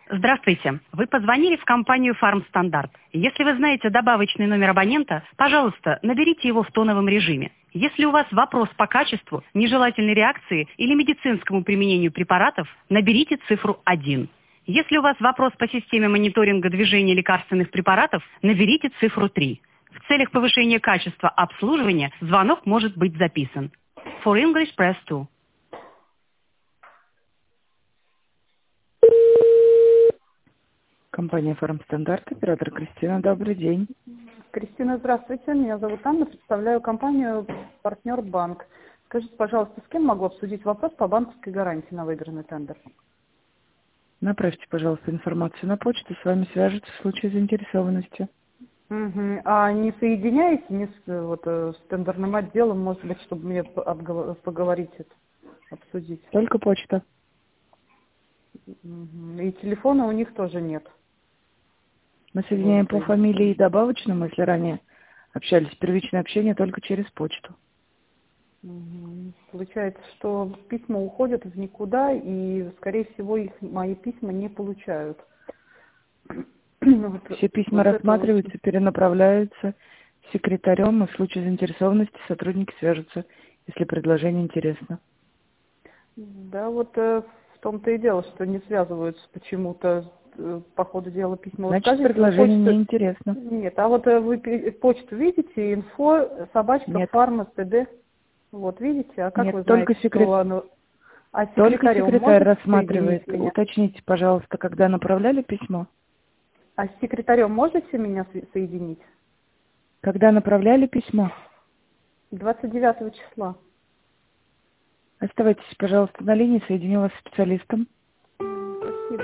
Здравствуйте. Вы позвонили в компанию «Фармстандарт». Если вы знаете добавочный номер абонента, пожалуйста, наберите его в тоновом режиме. Если у вас вопрос по качеству, нежелательной реакции или медицинскому применению препаратов, наберите цифру 1. Если у вас вопрос по системе мониторинга движения лекарственных препаратов, наберите цифру 3. В целях повышения качества обслуживания звонок может быть записан. For English, press 2. Компания «Фармстандарт», оператор Кристина, добрый день. Кристина, здравствуйте. Меня зовут Анна, представляю компанию «Партнер Банк». Скажите, пожалуйста, с кем могу обсудить вопрос по банковской гарантии на выигранный тендер? Направьте, пожалуйста, информацию на почту, с вами свяжутся в случае заинтересованности. Угу. А не соединяете с тендерным отделом, может быть, чтобы мне поговорить это, обсудить? Только почта. Угу. И телефона у них тоже нет. Мы соединяем по фамилии и добавочному, если ранее общались. Первичное общение только через почту. Угу. Получается, что письма уходят в никуда, и, скорее всего, мои письма не получают. Все письма рассматриваются, перенаправляются секретарем, и в случае заинтересованности сотрудники свяжутся, если предложение интересно. Да, в том-то и дело, что не связываются почему-то по ходу дела письма. Значит, Скажите, предложение неинтересно. Нет, а вы почту видите, инфо, @farma.td. Вот, видите? А как Нет, вы только знаете, что оно... Только секретарь рассматривает. Меня? Уточните, пожалуйста, когда направляли письмо? А с секретарем можете меня соединить? Когда направляли письмо? 29 числа. Оставайтесь, пожалуйста, на линии, соединю вас с специалистом. Спасибо.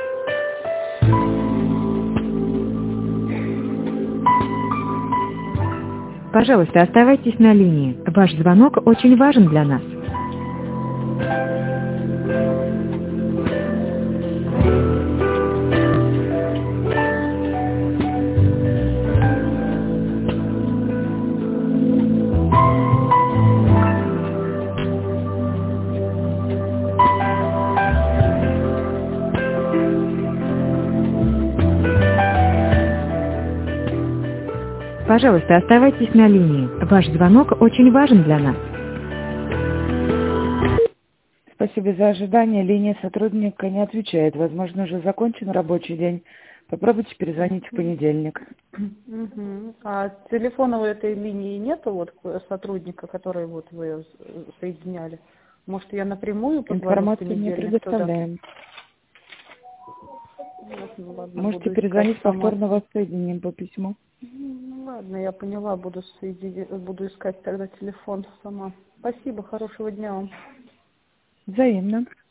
Пожалуйста, оставайтесь на линии. Ваш звонок очень важен для нас. Пожалуйста, оставайтесь на линии. Ваш звонок очень важен для нас. Спасибо за ожидание. Линия сотрудника не отвечает. Возможно, уже закончен рабочий день. Попробуйте перезвонить в понедельник. Угу. А телефона у этой линии нету, сотрудника, который вы соединяли? Может, я напрямую позвоню в Информацию не понедельник предоставляем. Ну, ладно, Можете перезвонить повторно, вас соединим по письму. Ну, ладно, я поняла, буду искать тогда телефон сама. Спасибо, хорошего дня вам. Взаимно.